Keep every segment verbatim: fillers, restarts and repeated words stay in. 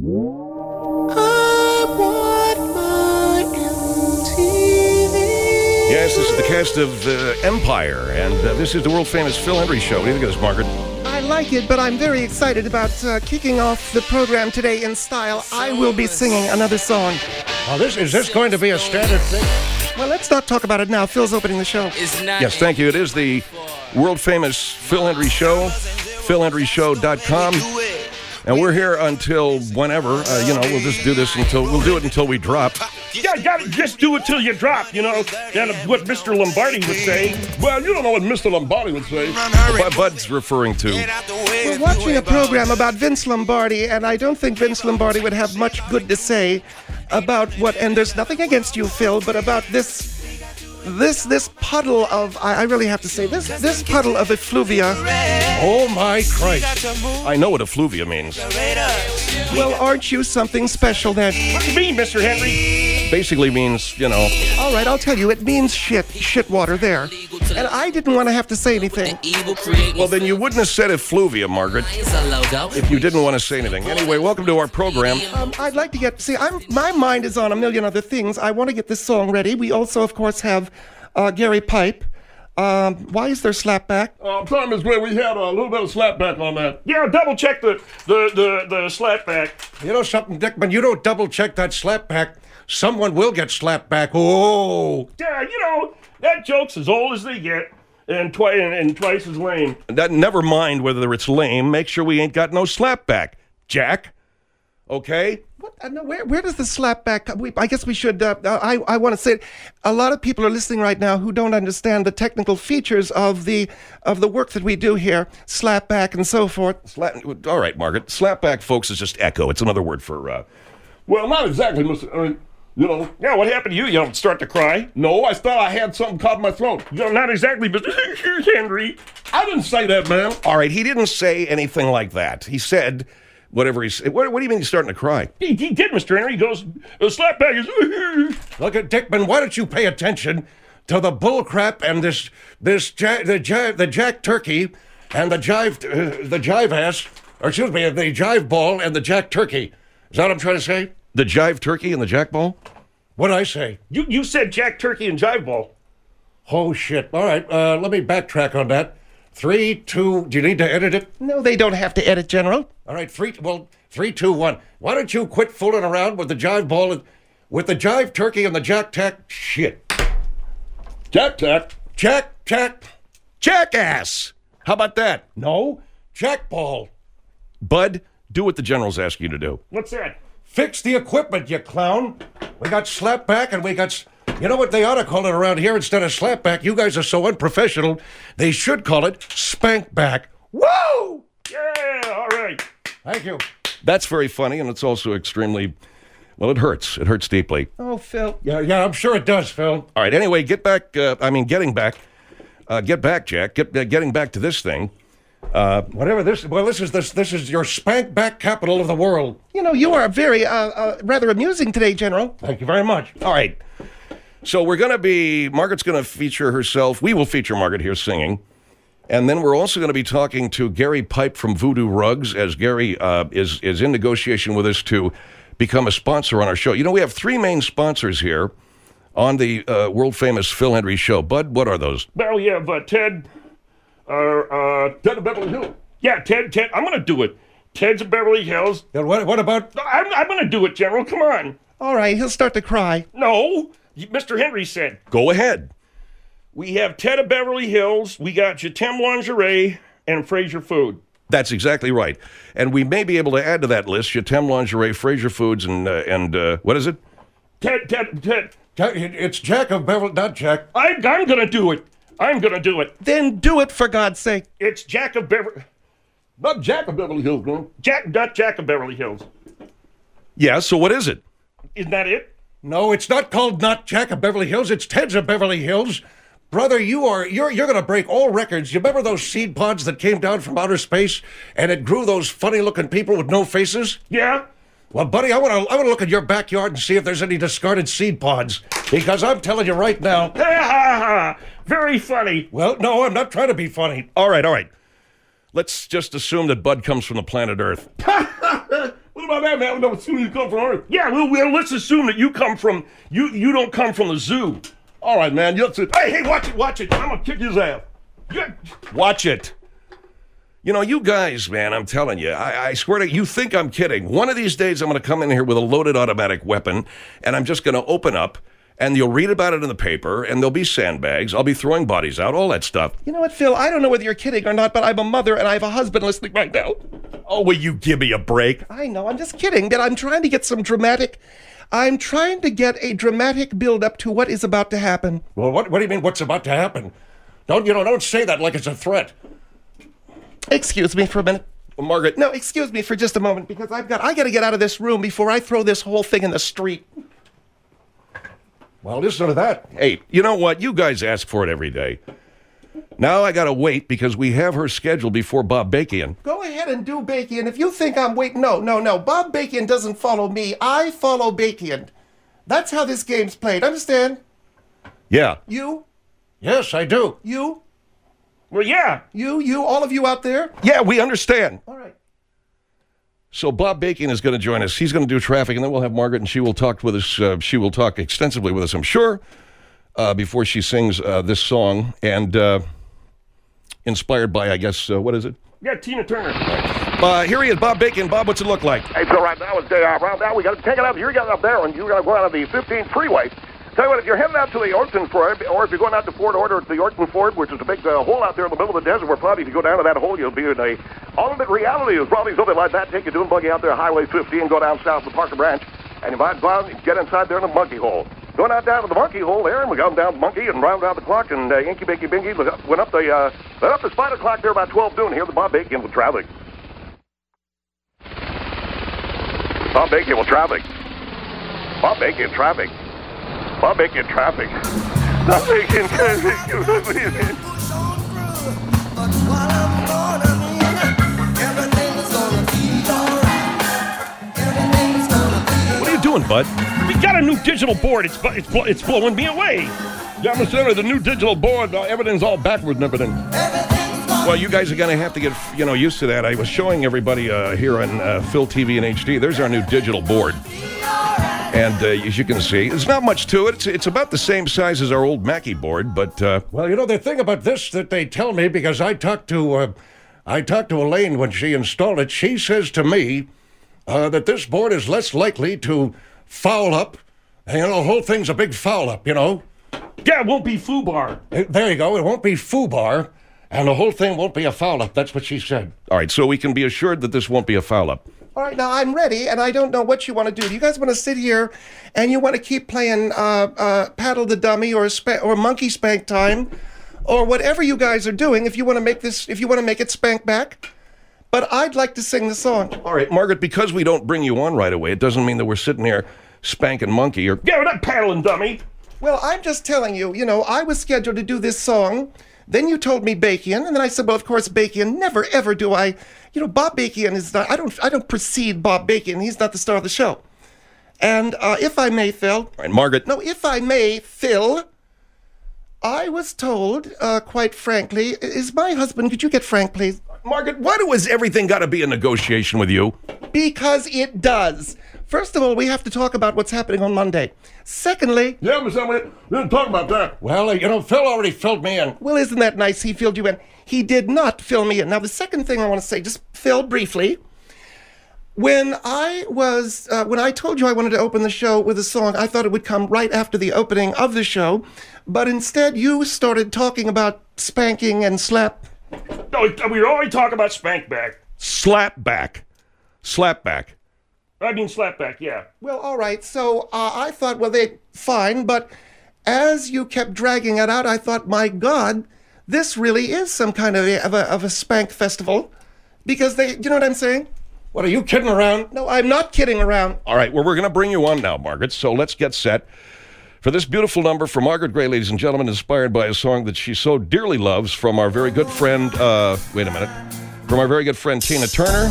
I want my M T V. Yes, this is the cast of uh, Empire, and uh, this is the world-famous Phil Hendrie Show. What do you think of this, Margaret? I like it, but I'm very excited about uh, kicking off the program today in style. I will be singing another song. Oh, this is this going to be a standard thing? Well, let's not talk about it now. Phil's opening the show. Yes, thank you. It is the world-famous Phil Hendrie Show, phil hendrie show dot com. And we're here until whenever. Uh, you know, we'll just do this until, we'll do it until we drop. Yeah, you gotta just do it till you drop, you know. That's what Mister Lombardi would say. Well, you don't know what Mister Lombardi would say. What Bud's referring to. We're watching a program about Vince Lombardi, and I don't think Vince Lombardi would have much good to say about what, and there's nothing against you, Phil, but about this, this, this puddle of, I, I really have to say, this, this puddle of effluvia. Oh, my Christ. I know what effluvia means. Well, aren't you something special then? What do you mean, Mister Henry? Basically means, you know. All right, I'll tell you, it means shit, shit water there. And I didn't want to have to say anything. Well, then you wouldn't have said effluvia, Margaret, if you didn't want to say anything. Anyway, welcome to our program. Um, I'd like to get, see, I'm, my mind is on a million other things. I want to get this song ready. We also, of course, have uh, Gary Pipe. Um, why is there slapback? Uh, I'm sorry, Miss Gray, we had a little bit of slapback on that. Yeah, double check the, the, the, the slapback. You know something, Dickman? You don't double check that slapback. Someone will get slapped back. Oh. Yeah, you know, that joke's as old as they get and, twi- and, and twice as lame. That, never mind whether it's lame. Make sure we ain't got no slapback, Jack. Okay? What? Uh, no, where, where does the slapback come? We, I guess we should, uh, I, I want to say it. A lot of people are listening right now who don't understand the technical features of the of the work that we do here, slapback and so forth. Slap, all right, Margaret. Slapback, folks, is just echo. It's another word for, uh... Well, not exactly, Mister I mean, you know. Yeah, what happened to you? You don't start to cry? No, I thought I had something caught in my throat. You know, not exactly, Mister Henry. I didn't say that, man. All right, he didn't say anything like that. He said... Whatever he said. What, what do you mean he's starting to cry? He, he did, Mister Henry. He goes, the slapback is... Look at Dickman. Why don't you pay attention to the bull crap and this this ja- the jive the jack turkey and the jive uh, the jive ass, or excuse me, the jive ball and the jack turkey. Is that what I'm trying to say? The jive turkey and the jack ball? What'd I say? You you said jack turkey and jive ball. Oh shit! All right, uh, let me backtrack on that. Three, two. Do you need to edit it? No, they don't have to edit, General. All right, three. Well, three, two, one. Why don't you quit fooling around with the jive ball and with the jive turkey and the jack tack shit? Jack tack. Jack tack. Jackass! How about that? No, jack ball. Bud, do what the general's asking you to do. What's that? Fix the equipment, you clown. We got slapback and we got... S- you know what they ought to call it around here instead of slapback? You guys are so unprofessional. They should call it spankback. Woo! Yeah, all right. Thank you. That's very funny, and it's also extremely... Well, it hurts. It hurts deeply. Oh, Phil. Yeah, yeah, I'm sure it does, Phil. All right, anyway, get back... Uh, I mean, getting back... Uh, get back, Jack. Get uh, Getting back to this thing. Uh, whatever this... Well, this is this this is your spankback capital of the world. You know, you are very, uh, uh, rather amusing today, General. Thank you very much. All right. So we're going to be... Margaret's going to feature herself. We will feature Margaret here singing. And then we're also going to be talking to Gary Pipe from Voodoo Rugs, as Gary uh, is, is in negotiation with us to become a sponsor on our show. You know, we have three main sponsors here on the uh, world-famous Phil Hendrie Show. Bud, what are those? Well, yeah, but Ted... Uh, uh, Ted of Beverly Hills. Yeah, Ted, Ted, I'm going to do it. Ted's of Beverly Hills. Yeah, what, what about... I'm, I'm going to do it, General. Come on. All right, he'll start to cry. No, Mister Henry said. Go ahead. We have Ted of Beverly Hills. We got Jatem Lingerie and Fraser Food. That's exactly right. And we may be able to add to that list Jatem Lingerie, Fraser Foods, and, uh, and uh, what is it? Ted, Ted, Ted. Jack, it's Jack of Beverly... Not Jack. I'm, I'm going to do it. I'm going to do it. Then do it, for God's sake. It's Jack of Beverly... Not Jack of Beverly Hills, no. Jack, not Jack of Beverly Hills. Yeah, so what is it? Isn't that it? No, it's not called Not Jack of Beverly Hills. It's Ted's of Beverly Hills. Brother, you are you're you're gonna break all records. You remember those seed pods that came down from outer space and it grew those funny-looking people with no faces? Yeah. Well, buddy, I want to I want to look at your backyard and see if there's any discarded seed pods, because I'm telling you right now. Ha ha ha! Very funny. Well, no, I'm not trying to be funny. All right, all right. Let's just assume that Bud comes from the planet Earth. What about that, man. No, as soon as you come from Earth. Yeah, well, well, let's assume that you come from, you you don't come from the zoo. All right, man. You hey, hey, watch it, watch it. I'm going to kick his ass. Yeah. Watch it. You know, you guys, man, I'm telling you, I, I swear to you, you think I'm kidding. One of these days, I'm going to come in here with a loaded automatic weapon, and I'm just going to open up, and you'll read about it in the paper, and there'll be sandbags. I'll be throwing bodies out, all that stuff. You know what, Phil? I don't know whether you're kidding or not, but I'm a mother, and I have a husband listening right now. Oh, will you give me a break? I know, I'm just kidding, but I'm trying to get some dramatic... I'm trying to get a dramatic build-up to what is about to happen. Well, what, what do you mean, what's about to happen? Don't, you know, don't say that like it's a threat. Excuse me for a minute. Well, Margaret. No, excuse me for just a moment, because I've got I got to get out of this room before I throw this whole thing in the street. Well, listen to that. Hey, you know what? You guys ask for it every day. Now I got to wait because we have her scheduled before Bob Bacon. Go ahead and do Bacon. If you think I'm waiting, no, no, no. Bob Bacon doesn't follow me. I follow Bacon. That's how this game's played. Understand? Yeah. You, Yes, I do. you, Well, yeah. you, you, all of you out there. Yeah, we understand. All right. So Bob Bacon is going to join us. He's going to do traffic, and then we'll have Margaret, and she will talk with us. Uh, she will talk extensively with us, I'm sure, uh, before she sings uh, this song. And uh, inspired by, I guess, uh, what is it? Yeah, Tina Turner. Uh, here he is, Bob Bacon. Bob, what's it look like? Hey, so right now, it's, uh, right now we got to take it up. You're getting up there, and you're going to go out on the fifteenth freeway. Tell you what, if you're heading out to the Orton Ford, or if you're going out to Fort Order, the Orton Ford, which is a big uh, hole out there in the middle of the desert, where probably if you go down to that hole, you'll be in a alternate reality. Is probably something like that. Take a dune buggy out there, Highway fifteen, go down south to Parker Branch, and you might go out and get inside there in the monkey hole. Going out down to the monkey hole there, and we got down the monkey and round out the clock, and uh, Inky Binky Binky went up the uh, went up the spider clock there about twelve noon. Here, the Bob Bacon with traffic. Bob Bacon with traffic. Bob Bacon traffic. Bob Bacon traffic. Bob Bacon traffic. What are you doing, bud? We got a new digital board. It's it's it's blowing me away. Yeah, Mister Senator, the new digital board, uh, everything's all backwards and everything. Well, you guys are going to have to get, you know, used to that. I was showing everybody uh, here on uh, Phil T V and H D. There's our new digital board. And uh, as you can see, there's not much to it. It's, it's about the same size as our old Mackie board, but... Uh, Well, you know, the thing about this that they tell me, because I talked to, uh, I talked to Elaine when she installed it, she says to me uh, that this board is less likely to foul up. And, you know, the whole thing's a big foul up, you know. Yeah, it won't be FUBAR. Uh, There you go. It won't be FUBAR, and the whole thing won't be a foul up. That's what she said. all right, so we can be assured that this won't be a foul-up. All right, now I'm ready, and I don't know what you want to do. Do you guys want to sit here and you want to keep playing uh, uh, Paddle the Dummy or spa- or Monkey Spank Time, or whatever you guys are doing? If you want to make this, if you want to make it spank back, but I'd like to sing the song. All right, Margaret, because we don't bring you on right away, it doesn't mean that we're sitting here spanking monkey or... Yeah, we're not paddling, dummy. Well, I'm just telling you. You know, I was scheduled to do this song. Then you told me Bacon, and then I said, well, of course, Bacon. Never, ever do I, you know, Bob Bacon is not, I don't, I don't precede Bob Bacon. He's not the star of the show. And uh, if I may, Phil. All right, Margaret. No, if I may, Phil, I was told, uh, quite frankly, is my husband, could you get Frank, please? Margaret, why do has everything got to be a negotiation with you? Because it does. First of all, we have to talk about what's happening on Monday. Secondly, Yeah, Mister Emily, we didn't talk about that. Well, uh, you know, Phil already filled me in. well, isn't that nice? He filled you in. He did not fill me in. Now, the second thing I want to say, just Phil, briefly, when I was, uh, when I told you I wanted to open the show with a song, I thought it would come right after the opening of the show, but instead you started talking about spanking and slap. No, we were already talking about spank back. Slap back. Slap back. I mean slap back, yeah. Well, all right. So uh, I thought, well, they fine, but as you kept dragging it out, I thought, my God, this really is some kind of a, of a, of a spank festival, because they, you know what I'm saying? What, are you kidding around? No, I'm not kidding around. All right, well, we're going to bring you on now, Margaret, so let's get set for this beautiful number from Margaret Gray, ladies and gentlemen, inspired by a song that she so dearly loves from our very good friend, uh, wait a minute, from our very good friend Tina Turner.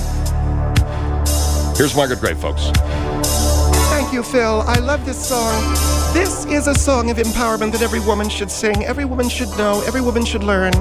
Here's Margaret Gray, folks. Thank you, Phil. I love this song. This is a song of empowerment that every woman should sing, every woman should know, every woman should learn,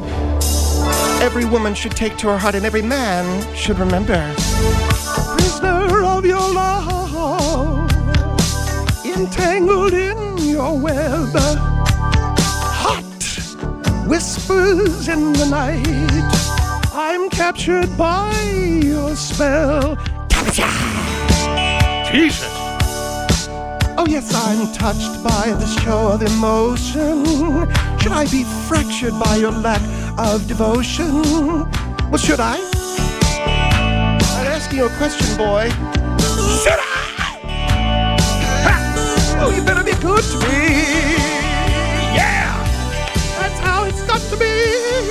every woman should take to her heart, and every man should remember. Prisoner of of your love, entangled in your web. Hot whispers in the night, I'm captured by your spell. Capture! Jesus. Oh yes, I'm touched by this show of emotion. Should I be fractured by your lack of devotion? Well, should I? I'm asking you a question, boy. Should I? Ha! Oh, you better be good to me. Yeah! That's how it's got to be.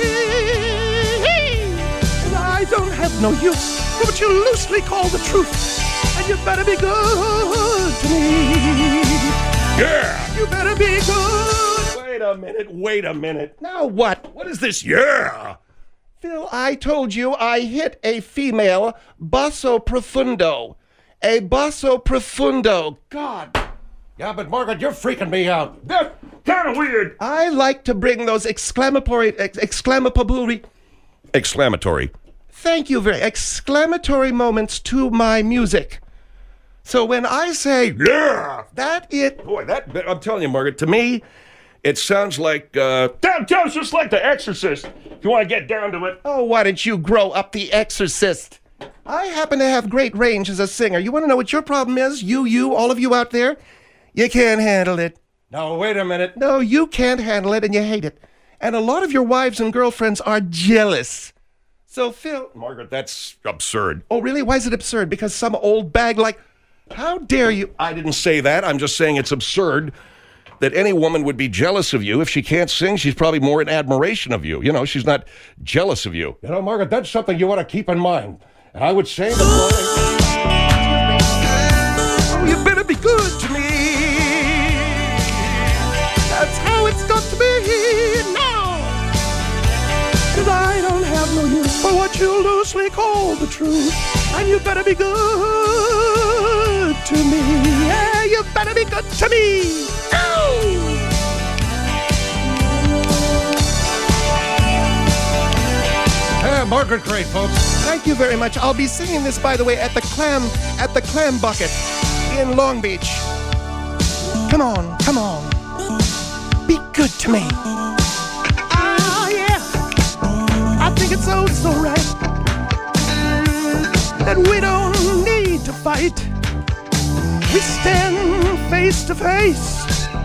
And I don't have no use for what you loosely call the truth. And you better be good to me. Yeah. You better be good. Wait a minute. Wait a minute. Now what? What is this? Yeah. Phil, I told you I hit a female basso profundo. A basso profundo. God. Yeah, but Margaret, you're freaking me out. That's kind of weird. I like to bring those exclamatory, ex- exclamatory, Exclamatory. thank you very, exclamatory moments to my music. So when I say, Yeah. that it, Boy, that, I'm telling you, Margaret, to me, it sounds like, uh, That sounds just like The Exorcist, if you want to get down to it. oh, why don't you grow up, The Exorcist? I happen to have great range as a singer. You want to know what your problem is? You, you, all of you out there? You can't handle it. Now, wait a minute. No, you can't handle it and you hate it. And a lot of your wives and girlfriends are jealous. So, Phil, Margaret, that's absurd. oh, really? Why is it absurd? Because some old bag like, how dare you? I didn't say that. I'm just saying it's absurd that any woman would be jealous of you. If she can't sing, she's probably more in admiration of you. You know, she's not jealous of you. You know, Margaret, that's something you want to keep in mind. And I would say that... Oh, you better be good to me. That's how it's got to be now. Cause I don't have no use for what you loosely call the truth. And you better be good to me. Yeah, you better be good to me. Ow! Yeah, Margaret, great, folks. Thank you very much. I'll be singing this, by the way, at the clam at the clam bucket in Long Beach. Come on, come on. Be good to me. Ah, yeah. I think it's oh so right that we don't need to fight. We stand face to face,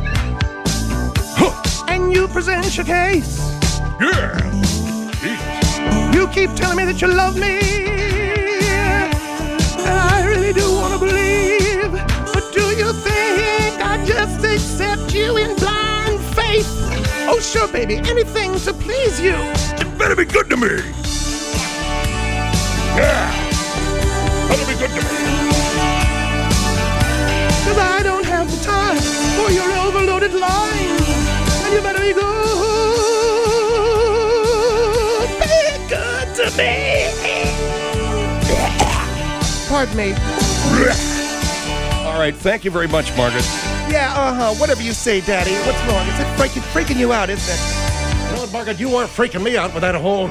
and you present your case. Yeah. You keep telling me that you love me, and I really do want to believe. But do you think I just accept you in blind faith? Oh, sure, baby, anything to please you. You better be good to me. Yeah. Better be good to me. Cause I don't have the time for your overloaded lines, and you better be good. Be good to me. Pardon me. All right, thank you very much, Margaret. Yeah, uh-huh. Whatever you say, Daddy. What's wrong? Is it freaking, freaking you out, isn't it? You know what, Margaret, you weren't freaking me out with that whole...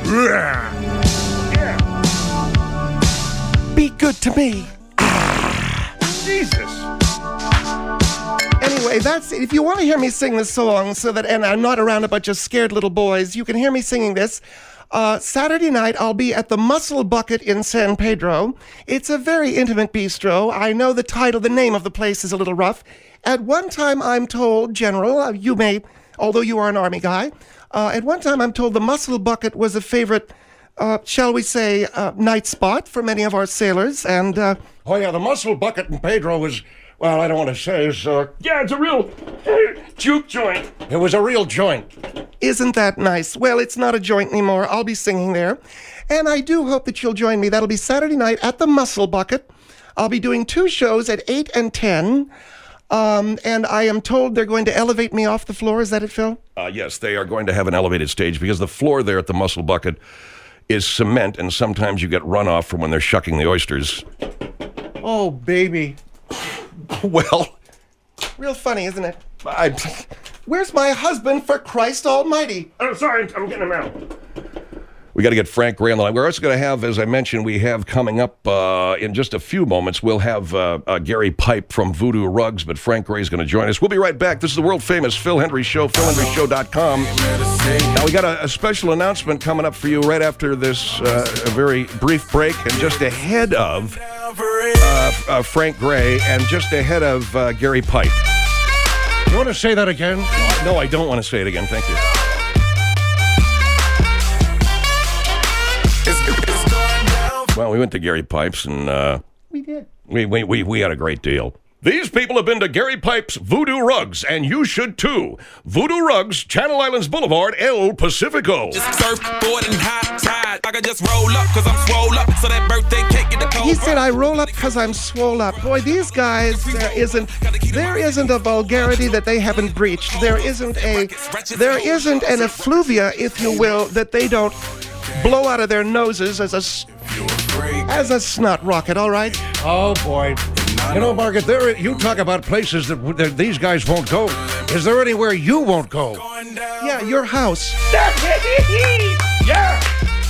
Be good to me. Jesus. Anyway, that's it. If you want to hear me sing this song so that, and I'm not around a bunch of scared little boys, you can hear me singing this. Uh, Saturday night, I'll be at the Muscle Bucket in San Pedro. It's a very intimate bistro. I know the title, the name of the place is a little rough. At one time, I'm told, General, uh, you may, although you are an Army guy, uh, at one time I'm told the Muscle Bucket was a favorite, uh, shall we say, uh, night spot for many of our sailors. And, uh, Oh, yeah, the Muscle Bucket in Pedro was... Well, I don't want to say it's, uh, Yeah, it's a real uh, juke joint. it was a real joint. Isn't that nice? Well, it's not a joint anymore. I'll be singing there. And I do hope that you'll join me. That'll be Saturday night at the Muscle Bucket. I'll be doing two shows at eight and ten. Um, and I am told they're going to elevate me off the floor. Is that it, Phil? Uh, yes, they are going to have an elevated stage because the floor there at the Muscle Bucket is cement, and sometimes you get runoff from when they're shucking the oysters. Oh, baby. Well, Real funny, isn't it? I, Where's my husband, for Christ almighty? Oh, sorry, I'm getting him out. We got to get Frank Gray on the line. We're also going to have, as I mentioned, we have coming up uh, in just a few moments, we'll have uh, uh, Gary Pipe from Voodoo Rugs, but Frank Gray is going to join us. We'll be right back. This is the world-famous Phil Hendry Show, phil hendry show dot com. Now, we got a, a special announcement coming up for you right after this uh, a very brief break, and just ahead of uh, uh, Frank Gray, and just ahead of uh, Gary Pipe. You want to say that again? No, I don't want to say it again. Thank you. Well, we went to Gary Pipes, and uh, We did. we, we, we, we had a great deal. These people have been to Gary Pipes Voodoo Rugs, and you should too. Voodoo Rugs, Channel Islands Boulevard, El Pacifico. Surfboard and high tide. I can just roll up because I'm swole up. So that birthday cake get the cold. He said, I roll up because I'm swole up. Boy, these guys, there isn't, there isn't a vulgarity that they haven't breached. There isn't a, there isn't an effluvia, if you will, that they don't blow out of their noses as a, s- as a snot rocket, all right? Oh, boy. You know, Margaret, there, you talk about places that, that these guys won't go. Is there anywhere you won't go? Yeah, your house. Yeah.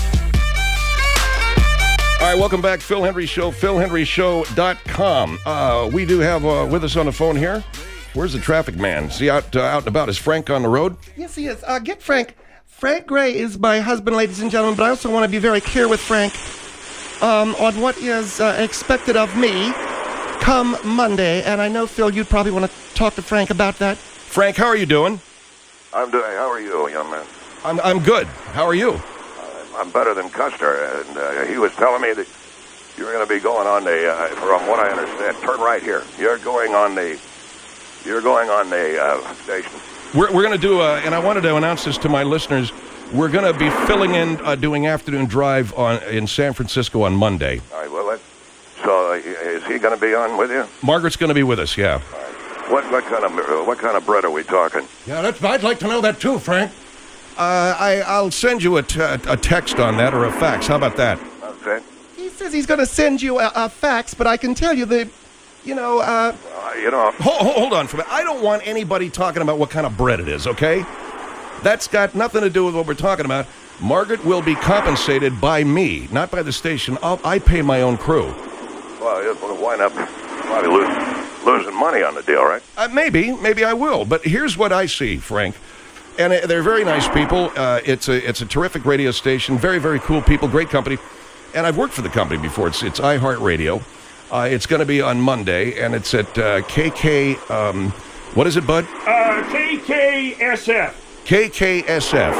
All right, welcome back, Phil Hendry Show, phil hendry show dot com. Uh, we do have uh, with us on the phone here. Where's the traffic man? Is he out, uh, out and about? Is Frank on the road? Yes, he is. Uh, get Frank. Frank Gray is my husband, ladies and gentlemen, but I also want to be very clear with Frank um, on what is uh, expected of me come Monday. And I know, Phil, you'd probably want to talk to Frank about that. Frank, how are you doing? I'm doing. How are you, young man? I'm, I'm good. How are you? I'm better than Custer, and uh, he was telling me that you were going to be going on the. Uh, from what I understand, turn right here. You're going on the. You're going on the uh, station. We're, we're going to do, a, and I wanted to announce this to my listeners, we're going to be filling in, uh, doing afternoon drive on in San Francisco on Monday. All right. Well, let's, so uh, is he going to be on with you? Margaret's going to be with us, yeah. What what kind of uh, what kind of bread are we talking? Yeah, that's, I'd like to know that too, Frank. Uh, I, I'll send you a, t- a text on that or a fax. How about that? Okay. He says he's going to send you a, a fax, but I can tell you the, you know, uh, Uh, you know. Hold, hold on for a minute. I don't want anybody talking about what kind of bread it is, okay? That's got nothing to do with what we're talking about. Margaret will be compensated by me, not by the station. I'll, I pay my own crew. Well, you'll wind up probably losing, losing money on the deal, right? Uh, maybe, maybe I will. But here's what I see, Frank. And uh, they're very nice people. Uh, it's a it's a terrific radio station. Very, very cool people. Great company. And I've worked for the company before. It's it's iHeartRadio. Uh, it's going to be on Monday, and it's at uh, K K. Um, what is it, Bud? Uh, K K S F. K K S F.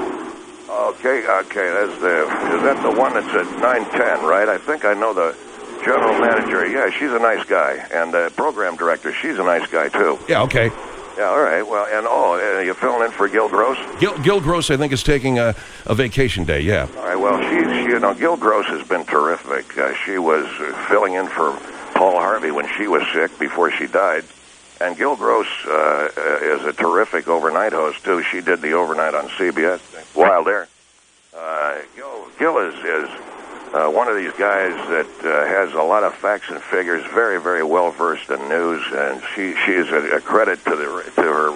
Okay, okay. That's the. Is that the one that's at nine ten, right? I think I know the general manager. Yeah, she's a nice guy, and the program director. She's a nice guy too. Yeah, okay. Yeah, all right. Well, and oh, uh, you filling in for Gil Gross? Gil, Gil Gross, I think, is taking a, a vacation day, yeah. All right, well, she, she you know, Gil Gross has been terrific. Uh, she was uh, filling in for Paul Harvey when she was sick before she died. And Gil Gross uh, is a terrific overnight host, too. She did the overnight on C B S. Wild Air. Uh, Gil, Gil is, is uh, one of these guys that uh, has a lot of facts and figures, very, very well-versed in news, and she, she is a, a credit to, the, to, her,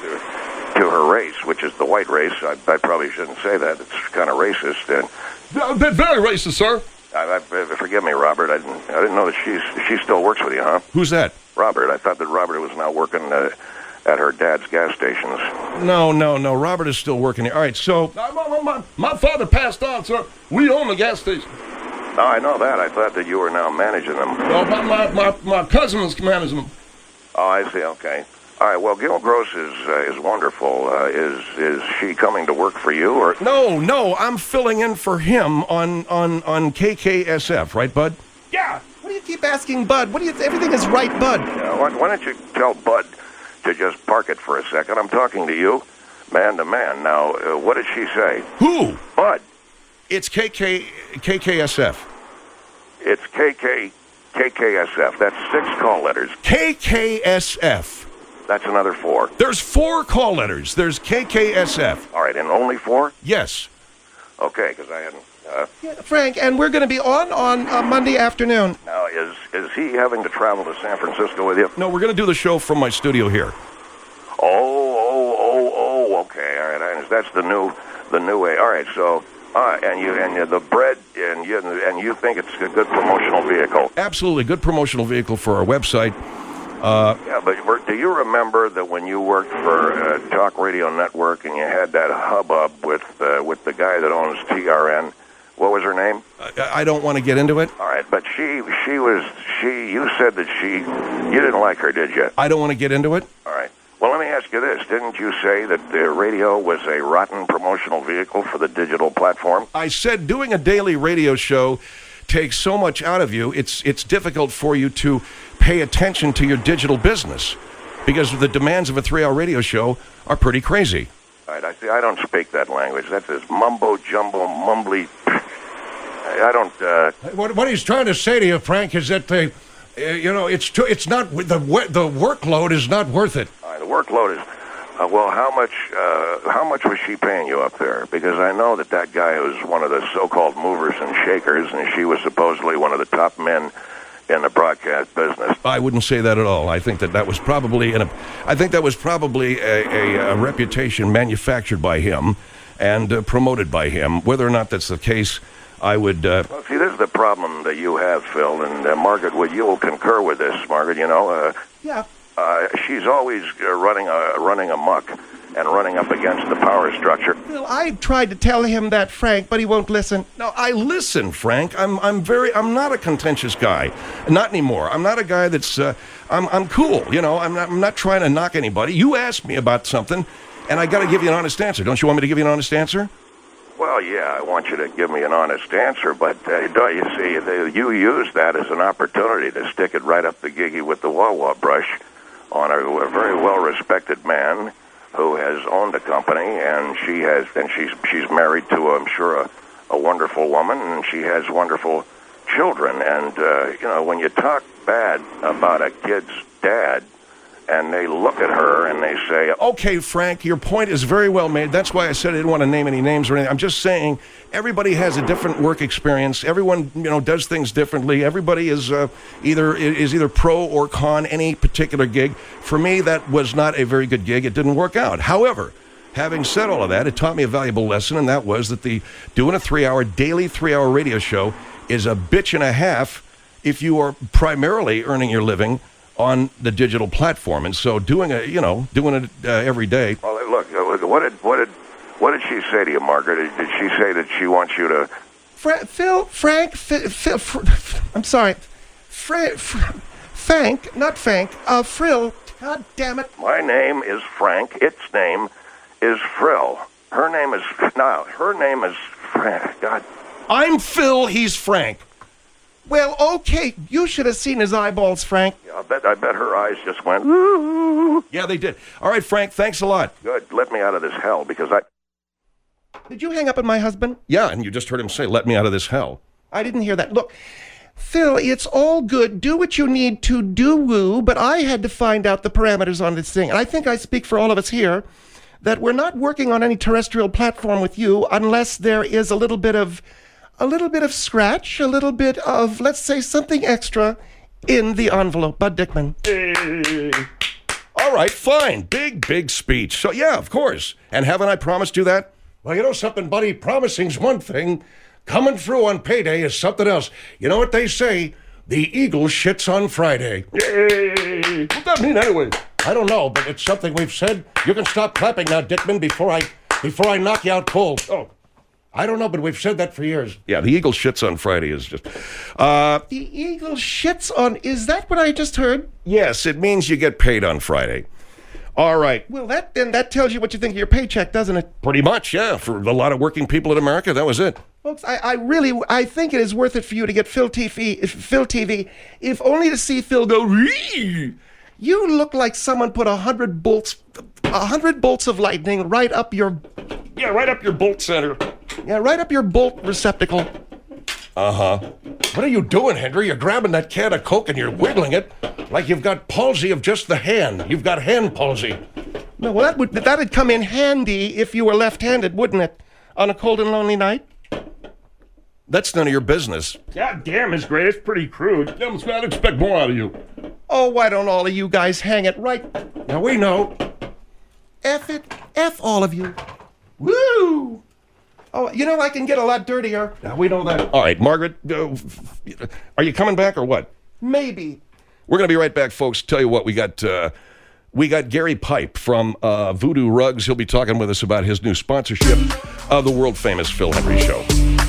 to, to her race, which is the white race. I, I probably shouldn't say that. It's kind of racist. And Uh, very racist, sir. I, I, forgive me, Robert. I didn't, I didn't know that she's, she still works with you, huh? Who's that? Robert. I thought that Robert was now working uh, at her dad's gas stations. No, no, no. Robert is still working here. All right, so... Uh, my, my, my father passed on, sir. We own the gas station. No, I know that. I thought that you were now managing them. No, my, my, my, my cousin is managing them. Oh, I see. Okay. All right. Well, Gil Gross is uh, is wonderful. Uh, is is she coming to work for you, or No, no, I'm filling in for him on, on, on K K S F, right, Bud? Yeah. what do you keep asking Bud? What do you, everything is right, Bud. Uh, why, why don't you tell Bud to just park it for a second? I'm talking to you, man to man. Now, uh, what did she say? Who? Bud. It's K K, K K S F. It's K K K K S F. That's six call letters. K K S F. That's another four. There's four call letters. There's K K S F. All right, and only four? Yes. Okay, because I hadn't. Uh, Yeah, Frank, and we're going to be on on uh, Monday afternoon. now, is is he having to travel to San Francisco with you? No, we're going to do the show from my studio here. Oh, oh, oh, oh. Okay, all right. I understand. That's the new, the new way. All right. So, Uh, and you and you, the bread, and you and you think it's a good promotional vehicle. Absolutely, good promotional vehicle for our website. Uh, yeah, but do you remember that when you worked for uh, Talk Radio Network and you had that hubbub with uh, with the guy that owns T R N? What was her name? I, I don't want to get into it. All right, but she she was she. You said that she you didn't like her, did you? I don't want to get into it. All right. Well, let me ask you this. Didn't you say that the radio was a rotten promotional vehicle for the digital platform? I said doing a daily radio show takes so much out of you, it's it's difficult for you to pay attention to your digital business because the demands of a three-hour radio show are pretty crazy. All right, I see. I don't speak that language. That's this mumbo-jumbo, mumbly... I don't... Uh... What, what he's trying to say to you, Frank, is that, the, uh, you know, it's too, it's not... The, the workload is not worth it. All right, the workload is... Uh, well, how much uh, how much was she paying you up there? Because I know that that guy was one of the so-called movers and shakers, and she was supposedly one of the top men in the broadcast business. I wouldn't say that at all. I think that that was probably an, I think that was probably a, a, a reputation manufactured by him and uh, promoted by him. Whether or not that's the case, I would... Uh, well, see, this is the problem that you have, Phil, and uh, Margaret, would you will concur with this, Margaret, you know? Uh, Yeah. Uh, she's always uh, running a running amok and running up against the power structure. Well, I've tried to tell him that, Frank, but he won't listen. No, I listen, Frank. I'm I'm very I'm not a contentious guy, not anymore. I'm not a guy that's uh, I'm I'm cool. You know, I'm not I'm not trying to knock anybody. You asked me about something, and I got to give you an honest answer. Don't you want me to give you an honest answer? Well, yeah, I want you to give me an honest answer, but uh, don't you see, the, you use that as an opportunity to stick it right up the giggy with the wah-wah brush on a, a very well-respected man who has owned a company, and she has, and she's she's married to, I'm sure, a, a wonderful woman, and she has wonderful children. And uh, you know, when you talk bad about a kid's dad, and they look at her and they say, okay, Frank, your point is very well made. That's why I said I didn't want to name any names or anything. I'm just saying everybody has a different work experience. Everyone, you know, does things differently. Everybody is uh, either is either pro or con any particular gig. For me, that was not a very good gig. It didn't work out. However, having said all of that, it taught me a valuable lesson, and that was that the doing a three-hour, daily three-hour radio show is a bitch and a half if you are primarily earning your living on the digital platform. And so doing a, you know, doing it uh, every day. Well, look, uh, what did what did what did she say to you, Margaret? Did she say that she wants you to? Fra- Phil, Frank, Phil, Phil Fr- I'm sorry, Fra- Fr- Frank, not Frank, uh, Frill. God damn it! My name is Frank. Its name is Frill. Her name is no. Her name is Frank. God. I'm Phil. He's Frank. Well, okay, you should have seen his eyeballs, Frank. Yeah, I bet I bet her eyes just went. Ooh. Yeah, they did. All right, Frank. Thanks a lot. Good. Let me out of this hell because I. Did you hang up on my husband? Yeah, and you just heard him say, "Let me out of this hell." I didn't hear that. Look, Phil, it's all good. Do what you need to do, woo, but I had to find out the parameters on this thing. And I think I speak for all of us here that we're not working on any terrestrial platform with you unless there is a little bit of a little bit of scratch, a little bit of, let's say, something extra in the envelope. Bud Dickman. Hey. All right, fine. Big, big speech. So, yeah, of course. And haven't I promised you that? Well, you know something, buddy? Promising's one thing. Coming through on payday is something else. You know what they say? The eagle shits on Friday. Yay! What's that mean anyway? I don't know, but it's something we've said. You can stop clapping now, Dickman, before I before I knock you out cold. Oh. I don't know, but we've said that for years. Yeah, the eagle shits on Friday is just... Uh, The eagle shits on... Is that what I just heard? yes, it means you get paid on Friday. All right. Well, that then that tells you what you think of your paycheck, doesn't it? Pretty much, yeah. For a lot of working people in America, that was it. Folks, I, I really, I think it is worth it for you to get Phil T V, if, Phil T V, if only to see Phil go, "Ree!" You look like someone put a hundred bolts, a hundred bolts of lightning right up your, Yeah, right up your bolt center. yeah, right up your bolt receptacle. Uh-huh. What are you doing, Henry? You're grabbing that can of Coke and you're wiggling it like you've got palsy of just the hand. You've got hand palsy. No, well, that would, that'd come in handy if you were left-handed, wouldn't it? On a cold and lonely night? That's none of your business. God damn, His Grace, it's pretty crude. Yeah, I'm I'd expect more out of you. Oh, why don't all of you guys hang it right? Now we know. F it. F all of you. Woo! Oh, you know, I can get a lot dirtier. Yeah, we know that. All right, Margaret, uh, are you coming back or what? Maybe. We're going to be right back, folks. Tell you what, we got uh, we got Gary Pipe from uh, Voodoo Rugs. He'll be talking with us about his new sponsorship of the world-famous Phil Hendrie Show.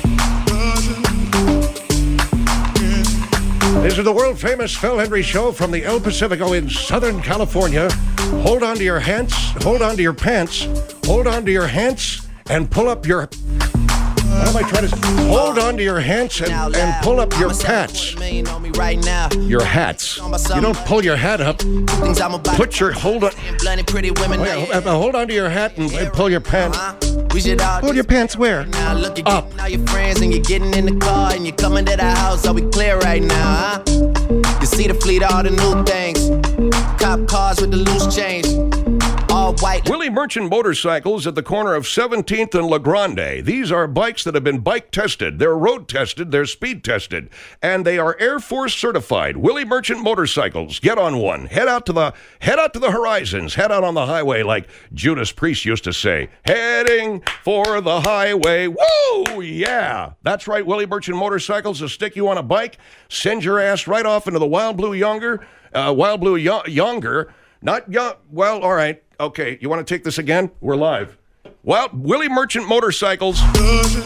This is the world-famous Phil Hendrie Show from the El Pacifico in Southern California. Hold on to your hands, hold on to your pants, hold on to your hands, and pull up your... What am I trying to say? Hold on to your hands and, and pull up your hats. Your hats. You don't pull your hat up. Put your... Hold on... Well, uh, hold on to your hat and, and pull your pants. Pull your pants where? Up. Now your friends and you're getting in the car and you're coming to the house. Are we clear right now, huh? You see the fleet, all the new things. Cop cars with the loose change. All white. Willie Merchant Motorcycles at the corner of seventeenth and La Grande. These are bikes that have been bike tested. They're road tested. They're speed tested. And they are Air Force certified. Willie Merchant Motorcycles. Get on one. Head out to the head out to the horizons. Head out on the highway like Judas Priest used to say. Heading for the highway. Woo! Yeah. That's right. Willie Merchant Motorcycles will stick you on a bike, send your ass right off into the Wild Blue Younger. Uh, Wild Blue Yo- Younger. Not young. Well, all right. Okay, you want to take this again? We're live. Well, Willie Merchant Motorcycles. I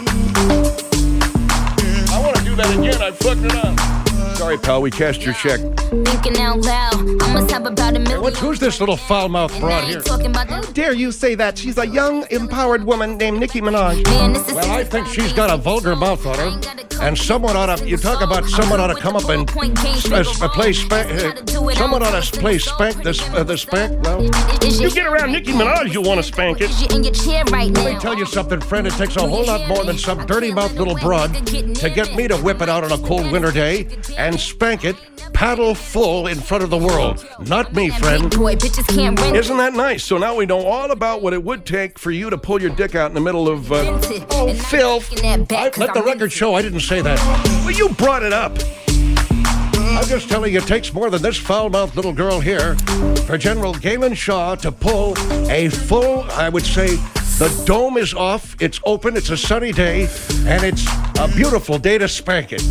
want to do that again. I fucked it up. Sorry, pal. We cashed your check. Thinking out loud, I must have about a million. What, who's this little foul-mouthed broad here? How dare you say that? She's a young, empowered woman named Nicki Minaj. Well, I think she's got a vulgar mouth on her. And someone ought to, you talk about someone ought to come up and uh, play spank, uh, someone ought to play spank this, uh, the spank. Well, You get around Nicki Minaj, you'll want to spank it. let me tell you something, friend. It takes a whole lot more than some dirty-mouthed little broad to get me to whip it out on a cold winter day and spank it paddle full in front of the world. Not me, friend. Isn't that nice? So now we know all about what it would take for you to pull your dick out in the middle of... Uh, Oh, filth. I, let the record show I didn't say that. well, you brought it up. I'm just telling you, it takes more than this foul-mouthed little girl here for General Galen Shaw to pull a full, I would say, the dome is off, it's open, it's a sunny day, and it's a beautiful day to spank it.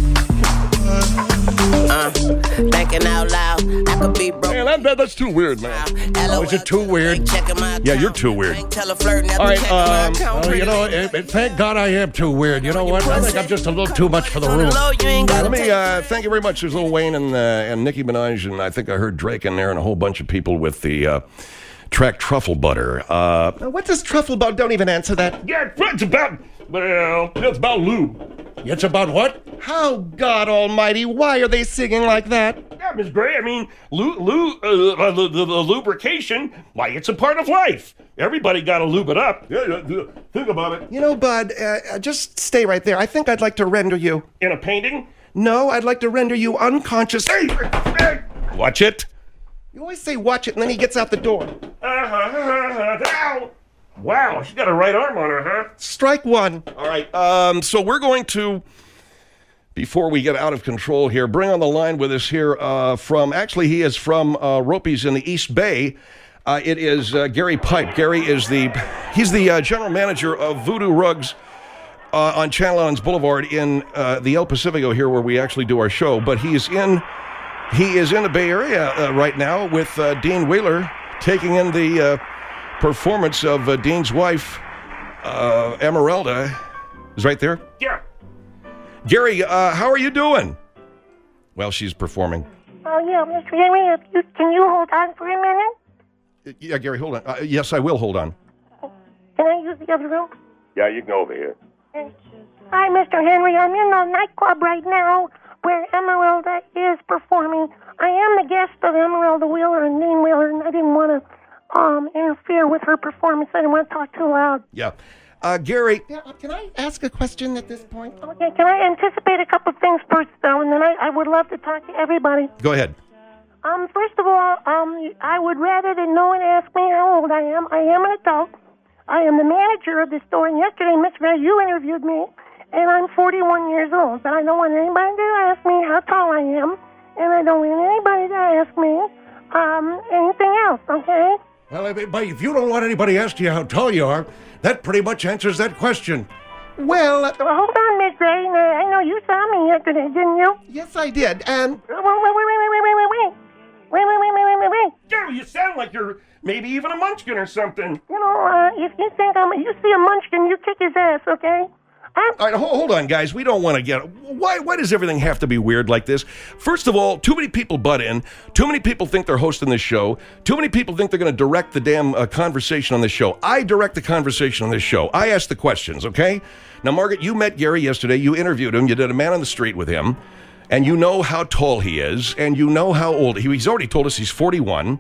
Uh, thinking out loud, I could be broke. Man, that, that, that's too weird, man. Oh, is it too weird? Yeah, you're too weird. All right, um, well, you know, eh, eh, thank God I am too weird. You know what? I think I'm just a little too much for the room. Let me uh, thank you very much. There's Lil Wayne and, uh, and Nicki Minaj, and I think I heard Drake in there and a whole bunch of people with the uh, track Truffle Butter. Uh, Now, what does truffle about? Don't even answer that. Yeah, it's about, well, it's about lube. It's about what? How, God almighty, why are they singing like that? Yeah, Miss Gray, I mean, lu- lu- uh, the, the, the lubrication, why, it's a part of life. Everybody got to lube it up. Yeah, yeah, yeah. Think about it. You know, Bud, uh, uh, just stay right there. I think I'd like to render you. In a painting? No, I'd like to render you unconscious. Hey, hey. watch it. You always say watch it, and then he gets out the door. Uh-huh. Ow. Wow, she got a right arm on her, huh? Strike one. All right. Um, so we're going to, before we get out of control here, bring on the line with us here uh, from, actually, he is from uh, Ropey's in the East Bay. Uh, it is uh, Gary Pipe. Gary is the, he's the uh, general manager of Voodoo Rugs uh, on Channel Islands Boulevard in uh, the El Pacifico here where we actually do our show. But he's in, he is in the Bay Area uh, right now with uh, Dean Wheeler taking in the uh, performance of uh, Dean's wife, uh, Emeralda, is right there. Yeah. Gary, uh, how are you doing? Well, she's performing. Oh, yeah, Mister Henry, if you, can you hold on for a minute? Uh, Yeah, Gary, hold on. Uh, yes, I will hold on. Can I use the other room? Yeah, you can go over here. Hi, Mister Henry. I'm in the nightclub right now where Emeralda is performing. I am the guest of Emeralda Wheeler and Dean Wheeler, and I didn't want to um, interfere with her performance. I didn't want to talk too loud. Yeah. Uh, Gary. Yeah, uh, can I ask a question at this point? Okay, can I anticipate a couple of things first, though, and then I, I would love to talk to everybody. Go ahead. Um, first of all, um, I would rather that no one ask me how old I am. I am an adult. I am the manager of this store, and yesterday, Miss Ray, you interviewed me, and I'm forty-one years old. But I don't want anybody to ask me how tall I am, and I don't want anybody to ask me um, anything else, okay? Well, if, but if you don't want anybody asking you how tall you are, that pretty much answers that question. Well, uh, Well, hold on, Miss Gray. Uh, I know you saw me yesterday, didn't you? yes, I did. And Wait, wait, wait, wait, wait, wait, wait, wait. Wait, wait, wait, wait, wait, wait, wait. Gary, you sound like you're maybe even a munchkin or something. You know, uh, if you think I'm, you see a munchkin, you kick his ass, okay? I'm, All right, hold, hold on, guys. We don't want to get. Why? Why does everything have to be weird like this? First of all, too many people butt in. Too many people think they're hosting this show. Too many people think they're going to direct the damn uh, conversation on this show. I direct the conversation on this show. I ask the questions. Okay. Now, Margaret, you met Gary yesterday. You interviewed him. You did a man on the street with him, and you know how tall he is, and you know how old he. He's already told us he's forty-one.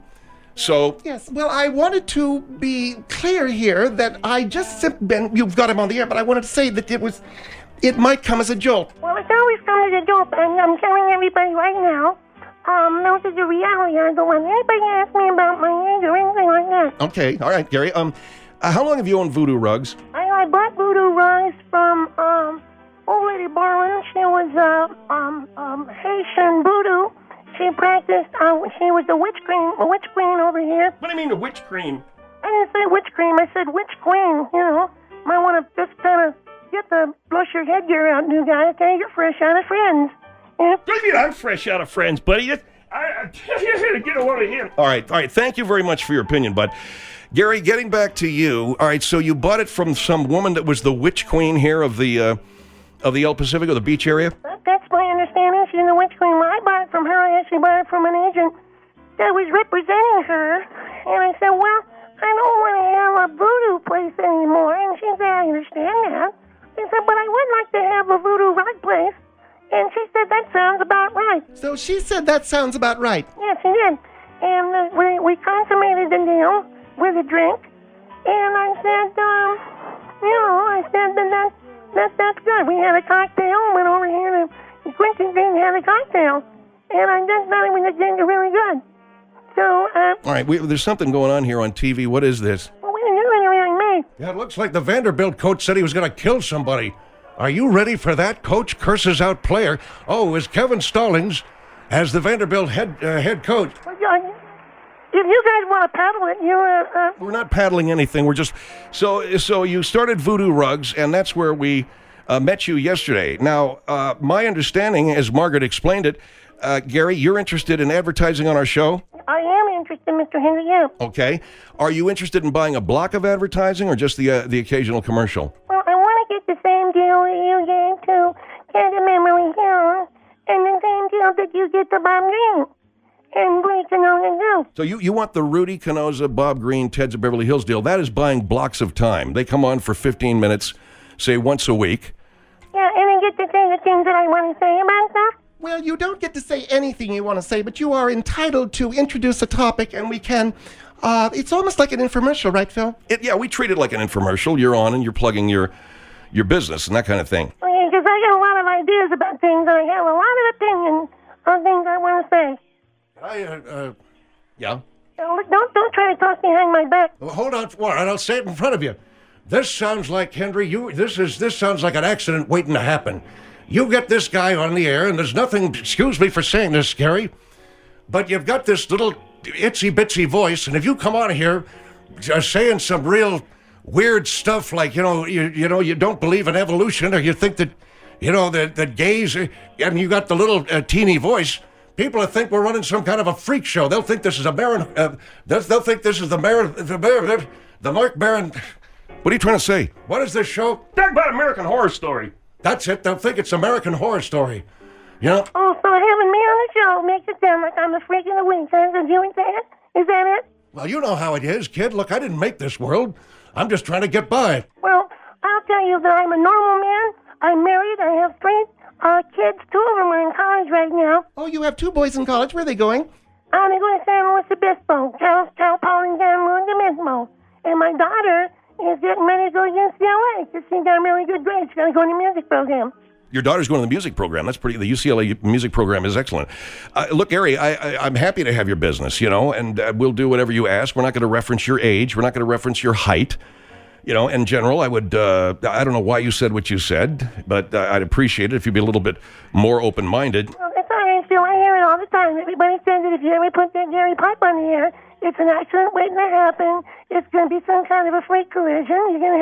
So yes, well, I wanted to be clear here that I just sim- been. You've got him on the air, but I wanted to say that it was. It might come as a jolt. well, it's always coming to the dope, and I'm telling everybody right now, um, those are the reality. I don't want anybody to ask me about my age or anything like that. okay, all right, Gary. Um, uh, how long have you owned Voodoo Rugs? I, I bought Voodoo Rugs from, um, old lady Barlin. She was, uh, um, um, Haitian voodoo. She practiced, uh, she was a witch queen, a witch queen over here. What do you mean the witch cream? I didn't say witch cream, I said witch queen, you know. Might want to just kind of get the, brush your headgear out, new guy, okay? You're fresh out of Friends. Yeah. Look at I'm fresh out of Friends, buddy. That's- I, I, get a load of him. All right, all right. Thank you very much for your opinion, bud. Gary, getting back to you. All right, so you bought it from some woman that was the witch queen here of the uh, of the El Pacifico, the beach area. That, that's my understanding. She's the witch queen. When I bought it from her, I actually bought it from an agent that was representing her. And I said, well, I don't want to have a voodoo place anymore. And she said, I understand that. I said, but I would like to have a voodoo rug place. And she said, that sounds about right. So she said that sounds about right. Yes, she did. And uh, we, we consummated the deal with a drink. And I said, um, you know, I said that, that, that that's good. We had a cocktail, went over here to Quentin Green had a cocktail. And I just thought it was really good. So, uh, All right, we, there's something going on here on T V. What is this? well, we didn't do anything me. Yeah, it looks like the Vanderbilt coach said he was going to kill somebody. Are you ready for that? Coach curses out player. Oh, is Kevin Stallings as the Vanderbilt head uh, head coach? Well, yeah, if you guys want to paddle it, you, uh, uh, We're not paddling anything. We're just so so. You started Voodoo Rugs, and that's where we uh, met you yesterday. Now, uh, my understanding, as Margaret explained it, uh, Gary, you're interested in advertising on our show. I am interested, Mister Henry, yeah. Okay. Are you interested in buying a block of advertising or just the uh, the occasional commercial? Well, I want to get the same deal that you gave to Candy Memory Hill and the same deal that you get to Bob Green and Blake and all. So you, you want the Rudy Canosa, Bob Green, Ted's of Beverly Hills deal. That is buying blocks of time. They come on for fifteen minutes, say once a week. Yeah, and I get to say the things that I want to say about stuff. Well, you don't get to say anything you want to say, but you are entitled to introduce a topic, and we can. Uh, it's almost like an infomercial, right, Phil? It, yeah, we treat it like an infomercial. You're on and you're plugging your your business and that kind of thing. Okay, because I got a lot of ideas about things, and I have a lot of opinions on things I want to say. I, uh, uh, Yeah. So look, don't don't try to talk behind my back. well, hold on, Warren. I'll say it in front of you. This sounds like Henry. You. This is. This sounds like an accident waiting to happen. You get this guy on the air, and there's nothing. Excuse me for saying this, Gary, but you've got this little itsy bitsy voice, and if you come on here uh, saying some real weird stuff like you know you you know you don't believe in evolution, or you think that you know that that gays, are, and you got the little uh, teeny voice. People will think we're running some kind of a freak show. They'll think this is a Baron. Uh, they'll, they'll think this is the Baron. The Baron. The Mark Baron. What are you trying to say? What is this show? Talk about American Horror Story. That's it. They'll think it's American Horror Story. You know? Oh, so having me on the show makes it sound like I'm a freak in the week. Huh? Is you that? Is that it? Well, you know how it is, kid. Look, I didn't make this world. I'm just trying to get by. Well, I'll tell you that I'm a normal man. I'm married. I have three uh, kids. Two of them are in college right now. Oh, you have two boys in college. Where are they going? I'm going to San Luis Obispo, Cal, Cal Poly and San Luis Obispo. And my daughter is getting ready to go to U C L A because she got really good grades. She's going to go in the music program. Your daughter's going to the music program. That's pretty. The U C L A music program is excellent. Uh, look, Gary, I, I, I'm happy to have your business, you know, and uh, we'll do whatever you ask. We're not going to reference your age. We're not going to reference your height. You know, in general, I would, uh, I don't know why you said what you said, but uh, I'd appreciate it if you'd be a little bit more open-minded. Well, that's all right, Phil. I hear it all the time. Everybody says that if you ever put that Gary Pipe on the air, it's an accident waiting to happen. It's going to be some kind of a freak collision. You're going to have,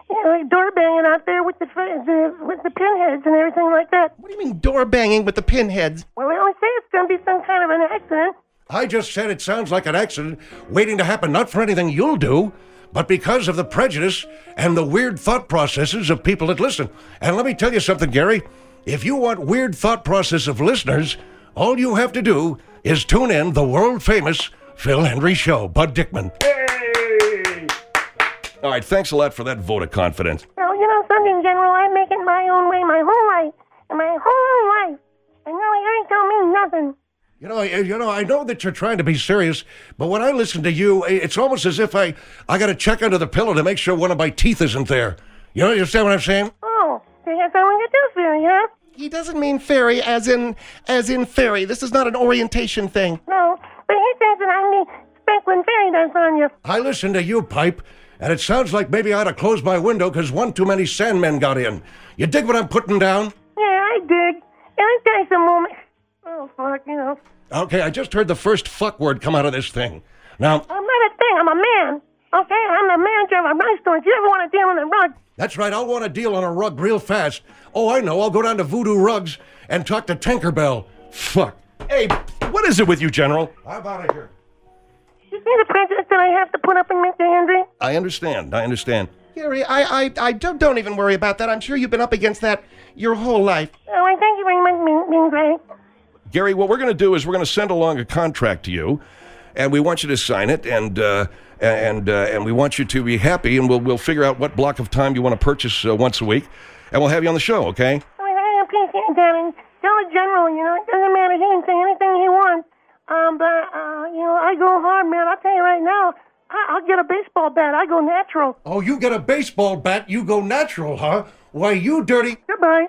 you know, like door banging out there with the, the with the pinheads and everything like that. What do you mean door banging with the pinheads? Well, they always say it's going to be some kind of an accident. I just said it sounds like an accident waiting to happen, not for anything you'll do, but because of the prejudice and the weird thought processes of people that listen. And let me tell you something, Gary. If you want weird thought process of listeners, all you have to do is tune in the world-famous Phil Hendrie Show. Bud Dickman. Hey! All right, thanks a lot for that vote of confidence. Well, you know something, General? I make it my own way my whole life. And my whole life. And now you ain't tell me nothing. You know, you know, I know that you're trying to be serious, but when I listen to you, it's almost as if I, I got to check under the pillow to make sure one of my teeth isn't there. You know, you understand what I'm saying? Oh, so you're going to do fairy, huh? He doesn't mean fairy as in as in fairy. This is not an orientation thing. No, but he thinks that I mean sprinkling fairy dust on you. I listen to you, Pipe, and it sounds like maybe I ought to close my window because one too many Sandmen got in. You dig what I'm putting down? Yeah, I dig. And it takes a moment. Oh, fuck, you know. Okay, I just heard the first fuck word come out of this thing. Now, I'm not a thing, I'm a man. Okay, I'm the manager of a rug store. If you ever want to deal with a rug. That's right, I'll want to deal on a rug real fast. Oh, I know, I'll go down to Voodoo Rugs and talk to Tinkerbell. Fuck. Hey, what is it with you, General? I'm out of here. You see the prejudice that I have to put up in Mister Hendrie? I understand, I understand. Gary, I, I, I don't, don't even worry about that. I'm sure you've been up against that your whole life. Oh, I thank you very much, Mean, mean Gray. Gary, what we're going to do is we're going to send along a contract to you, and we want you to sign it, and uh, and uh, and we want you to be happy, and we'll we'll figure out what block of time you want to purchase uh, once a week, and we'll have you on the show, okay? I mean, I appreciate that, and tell the General, you know, it doesn't matter. He can say anything he wants. Um, but, uh, you know, I go hard, man. I'll tell you right now, I- I'll get a baseball bat. I go natural. Oh, you get a baseball bat, you go natural, huh? Why, you dirty... Goodbye.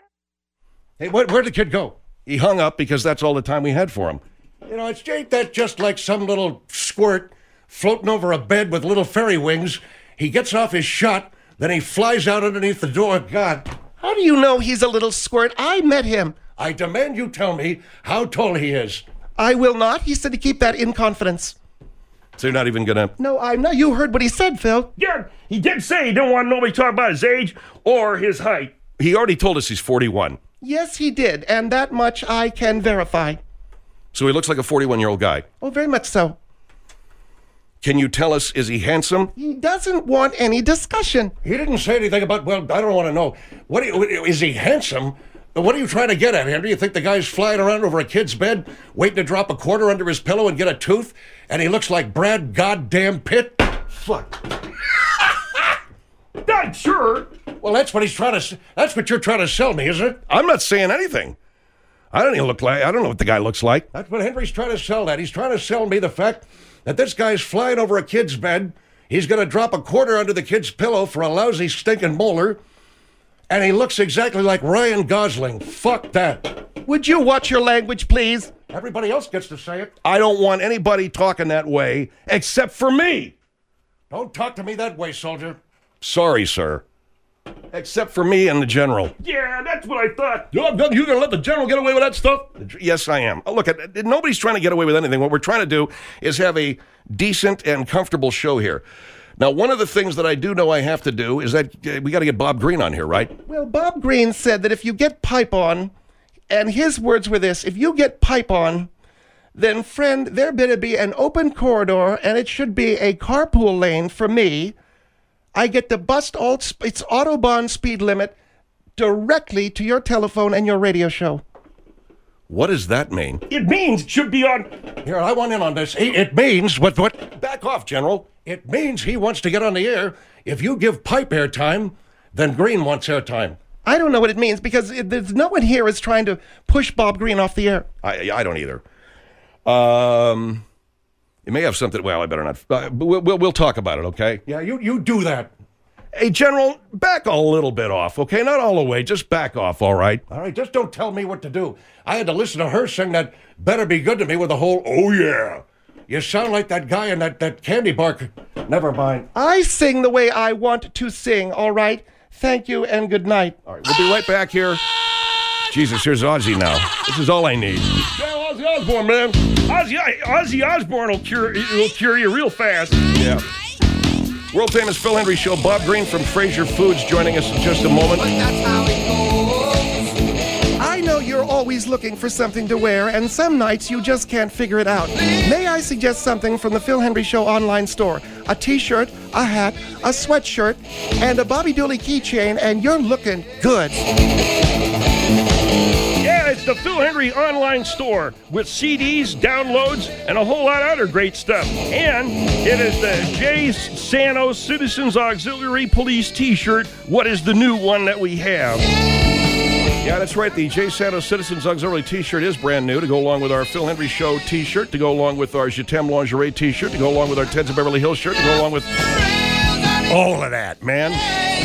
Hey, where, where'd the kid go? He hung up because that's all the time we had for him. You know, it's ain't that just like some little squirt floating over a bed with little fairy wings. He gets off his shot, then he flies out underneath the door. God. How do you know he's a little squirt? I met him. I demand you tell me how tall he is. I will not. He said to keep that in confidence. So you're not even going to... No, I'm not. You heard what he said, Phil. Yeah, he did say he didn't want nobody talking about his age or his height. He already told us he's forty-one. Yes, he did, and that much I can verify. So he looks like a forty-one-year-old guy. Oh, very much so. Can you tell us, is he handsome? He doesn't want any discussion. He didn't say anything about, well, I don't want to know. What do you, is he handsome? What are you trying to get at, Henry? You think the guy's flying around over a kid's bed, waiting to drop a quarter under his pillow and get a tooth, and he looks like Brad goddamn Pitt? Fuck. Not sure. Well, that's what he's trying to. That's what you're trying to sell me, isn't it? I'm not saying anything. I don't even look like. I don't know what the guy looks like. That's what Henry's trying to sell. That he's trying to sell me the fact that this guy's flying over a kid's bed. He's going to drop a quarter under the kid's pillow for a lousy stinking molar, and he looks exactly like Ryan Gosling. Fuck that. Would you watch your language, please? Everybody else gets to say it. I don't want anybody talking that way except for me. Don't talk to me that way, soldier. Sorry, sir. Except for me and the general. Yeah, that's what I thought. You're going to let the general get away with that stuff? Yes, I am. Oh, look, nobody's trying to get away with anything. What we're trying to do is have a decent and comfortable show here. Now, one of the things that I do know I have to do is that uh, we got to get Bob Green on here, right? Well, Bob Green said that if you get pipe on, and his words were this, if you get pipe on, then, friend, there better be an open corridor, and it should be a carpool lane for me. I get to bust all its Autobahn speed limit directly to your telephone and your radio show. What does that mean? It means it should be on... Here, I want in on this. It means... What? What? Back off, General. It means he wants to get on the air. If you give Pipe airtime, then Green wants airtime. I don't know what it means because it, there's no one here is trying to push Bob Green off the air. I, I don't either. Um... It may have something. Well, I better not. Uh, we'll, we'll we'll talk about it, okay? Yeah, you you do that. Hey, General, back a little bit off, okay? Not all the way. Just back off, all right? All right, just don't tell me what to do. I had to listen to her sing that "Better Be Good to Me" with the whole "Oh yeah." You sound like that guy in that that candy bar. Never mind. I sing the way I want to sing. All right. Thank you and good night. All right, we'll be right back here. Jesus, here's Ozzy now. This is all I need. Yeah, Ozzy Osbourne, man. Ozzy, Ozzy Osbourne will cure, will cure you real fast. Yeah. World famous Phil Hendrie Show. Bob Green from Fraser Foods joining us in just a moment. I know you're always looking for something to wear, and some nights you just can't figure it out. May I suggest something from the Phil Hendrie Show online store? A t-shirt, a hat, a sweatshirt, and a Bobby Dooley keychain, and you're looking good. Yeah, it's the Phil Hendrie online store with C Ds, downloads, and a whole lot of other great stuff. And it is the Jay Sano Citizens Auxiliary Police t-shirt. What is the new one that we have? Yeah, that's right. The Jay Santos Citizens Auxiliary t-shirt is brand new to go along with our Phil Hendrie Show t-shirt, to go along with our Jetem Lingerie t-shirt, to go along with our Ted's of Beverly Hills shirt, to go along with all of that, man.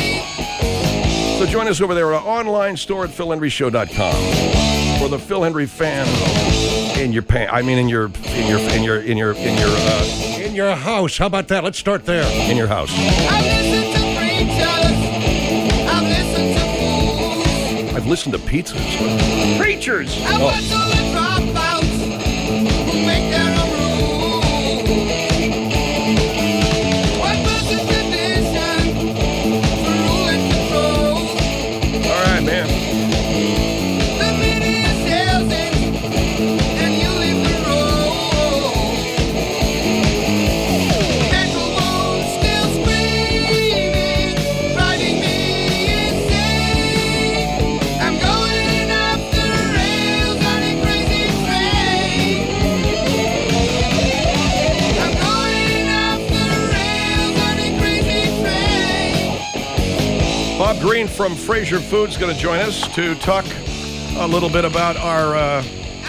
So join us over there at our online store at phil hendrie show dot com for the Phil Hendrie fan in your pants. I mean, in your in your in your in your in your uh, In your house. How about that? Let's start there. in your house. I've listened to pizzas. Preachers! All right, man. Bob Green from Fraser Foods going to join us to talk a little bit about our uh,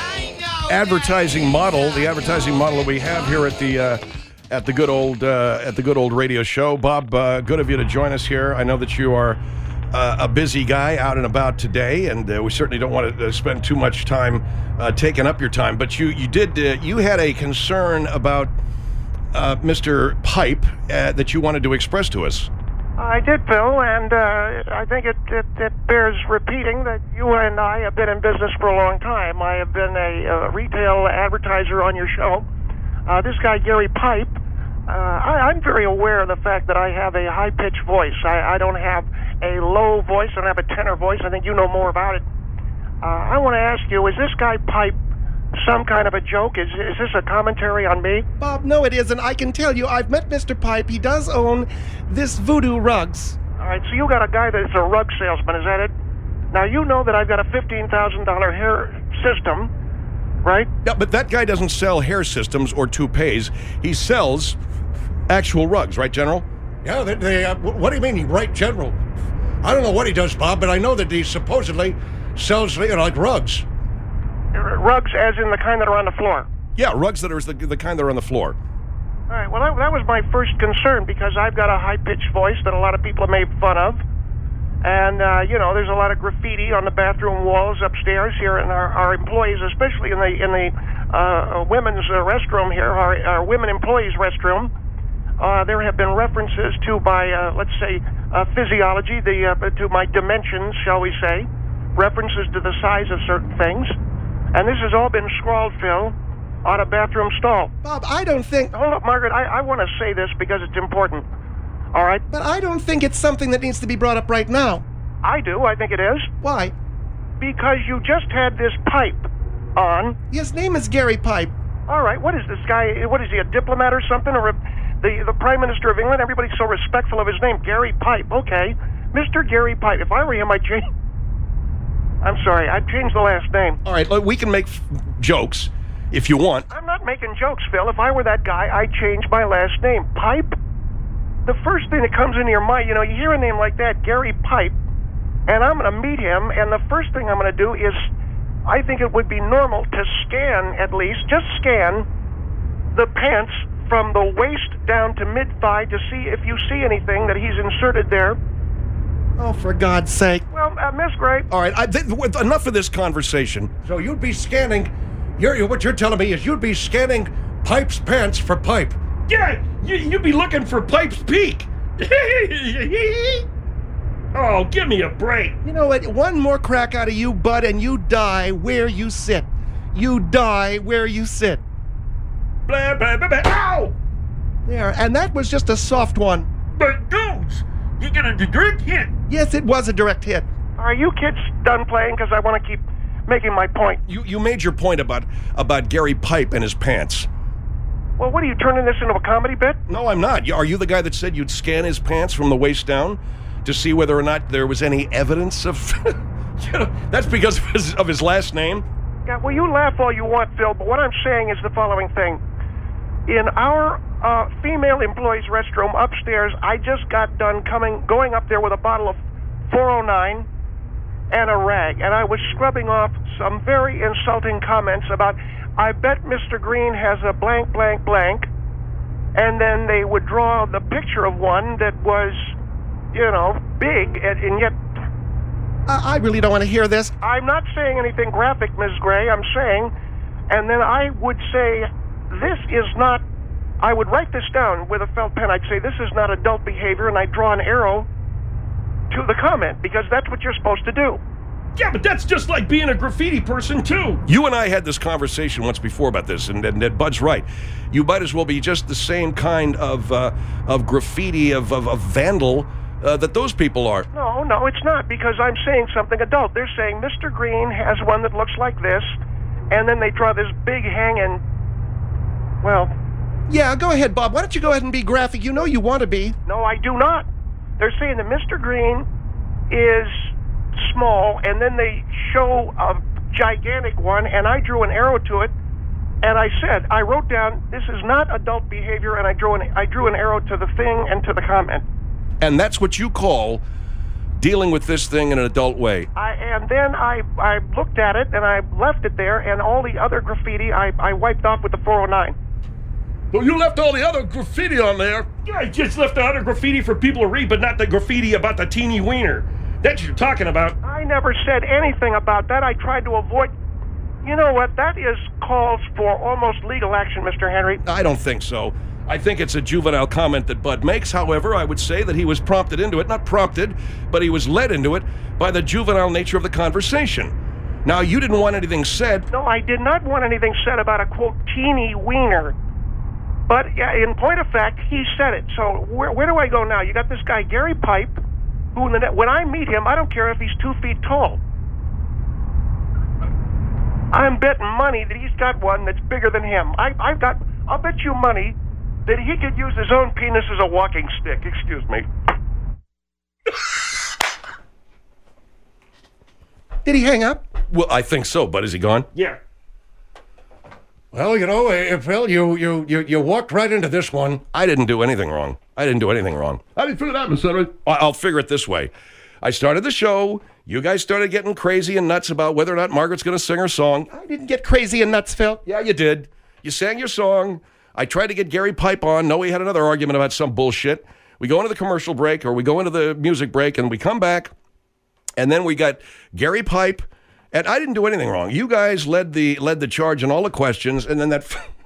advertising model, the advertising model that we have here at the uh, at the good old uh, at the good old radio show. Bob, uh, good of you to join us here. I know that you are uh, a busy guy out and about today, and uh, we certainly don't want to uh, spend too much time uh, taking up your time. But you you did uh, you had a concern about uh, Mister Pipe uh, that you wanted to express to us. I did, Phil, and uh, I think it, it, it bears repeating that you and I have been in business for a long time. I have been a, a retail advertiser on your show. Uh, this guy, Gary Pipe, uh, I, I'm very aware of the fact that I have a high-pitched voice. I, I don't have a low voice. I don't have a tenor voice. I think you know more about it. Uh, I want to ask you, is this guy Pipe some kind of a joke? Is, is this a commentary on me? Bob, no it isn't. I can tell you, I've met Mister Pipe. He does own this Voodoo Rugs. All right, so you got a guy that's a rug salesman, is that it? Now, you know that I've got a fifteen thousand dollars hair system, right? Yeah, but that guy doesn't sell hair systems or toupees. He sells actual rugs, right, General? Yeah, they, they, uh, what do you mean, he right general? I don't know what he does, Bob, but I know that he supposedly sells, you know, like rugs. Rugs as in the kind that are on the floor? Yeah, rugs that are the, the kind that are on the floor. All right, well, that, that was my first concern, because I've got a high-pitched voice that a lot of people have made fun of. And, uh, you know, there's a lot of graffiti on the bathroom walls upstairs here, and our, our employees, especially in the in the uh, women's uh, restroom here, our, our women employees' restroom, uh, there have been references to my, uh, let's say, uh, physiology, the uh, to my dimensions, shall we say, references to the size of certain things. And this has all been scrawled, Phil, on a bathroom stall. Bob, I don't think... Hold up, Margaret. I, I want to say this because it's important. All right? But I don't think it's something that needs to be brought up right now. I do. I think it is. Why? Because you just had this Pipe on. His name is Gary Pipe. All right. What is this guy? What is he, a diplomat or something? Or a, the, the Prime Minister of England? Everybody's so respectful of his name. Gary Pipe. Okay. Mister Gary Pipe. If I were him, I'd change... I'm sorry. I'd change the last name. All right, look, we can make f- jokes if you want. I'm not making jokes, Phil. If I were that guy, I'd change my last name. Pipe? The first thing that comes into your mind, you know, you hear a name like that, Gary Pipe, and I'm going to meet him, and the first thing I'm going to do is, I think it would be normal to scan, at least, just scan the pants from the waist down to mid-thigh to see if you see anything that he's inserted there. Oh, for God's sake. Well, uh, Miss Gray. All right, I, th- th- enough of this conversation. So you'd be scanning, you're, what you're telling me is you'd be scanning Pipe's pants for Pipe. Yeah, you, you'd be looking for Pipe's peak. Oh, give me a break. You know what? One more crack out of you, bud, and you die where you sit. You die where you sit. Blah, blah, blah, blah. Ow! There, and that was just a soft one. But dudes, you get a direct hit. Yes, it was a direct hit. Are you kids done playing? Because I want to keep making my point. You you made your point about about Gary Pipe and his pants. Well, what are you turning this into a comedy bit? No, I'm not. You- Are you the guy that said you'd scan his pants from the waist down to see whether or not there was any evidence of? You know, that's because of his, of his last name. Yeah, well, you laugh all you want, Phil, but what I'm saying is the following thing. In our uh, female employee's restroom upstairs, I just got done coming, going up there with a bottle of four oh nine and a rag, and I was scrubbing off some very insulting comments about, I bet Mister Green has a blank, blank, blank, and then they would draw the picture of one that was, you know, big, and, and yet... I, I really don't want to hear this. I'm not saying anything graphic, Miz Gray, I'm saying, and then I would say, this is not, I would write this down with a felt pen. I'd say, this is not adult behavior, and I'd draw an arrow to the comment, because that's what you're supposed to do. Yeah, but that's just like being a graffiti person, too. You and I had this conversation once before about this, and, and, and Bud's right. You might as well be just the same kind of uh, of graffiti, of, of, of vandal uh, that those people are. No, no, it's not, because I'm saying something adult. They're saying Mister Green has one that looks like this, and then they draw this big hanging, well... Yeah, go ahead, Bob. Why don't you go ahead and be graphic? You know you want to be. No, I do not. They're saying that Mister Green is small, and then they show a gigantic one, and I drew an arrow to it, and I said, I wrote down, this is not adult behavior, and I drew an, I drew an arrow to the thing and to the comment. And that's what you call dealing with this thing in an adult way. I, and then I, I looked at it, and I left it there, and all the other graffiti I, I wiped off with the four oh nine. Well, you left all the other graffiti on there. Yeah, I just left the other graffiti for people to read, but not the graffiti about the teeny wiener. That's what you're talking about. I never said anything about that. I tried to avoid... You know what? That is calls for almost legal action, Mister Henry. I don't think so. I think it's a juvenile comment that Bud makes. However, I would say that he was prompted into it. Not prompted, but he was led into it by the juvenile nature of the conversation. Now, you didn't want anything said. No, I did not want anything said about a, quote, teeny wiener. But yeah, in point of fact, he said it. So where, where do I go now? You got this guy, Gary Pipe, who in the net, when I meet him, I don't care if he's two feet tall. I'm betting money that he's got one that's bigger than him. I, I've got, I'll bet you money that he could use his own penis as a walking stick. Excuse me. Did he hang up? Well, I think so, but is he gone? Yeah. Well, you know, uh, Phil, you, you, you, you walked right into this one. I didn't do anything wrong. I didn't do anything wrong. How do you figure that, Mister Henry? I- I'll figure it this way. I started the show. You guys started getting crazy and nuts about whether or not Margaret's going to sing her song. I didn't get crazy and nuts, Phil. Yeah, you did. You sang your song. I tried to get Gary Pipe on. No, we had another argument about some bullshit. We go into the commercial break, or we go into the music break, and we come back, and then we got Gary Pipe, and I didn't do anything wrong. You guys led the led the charge in all the questions, and then that...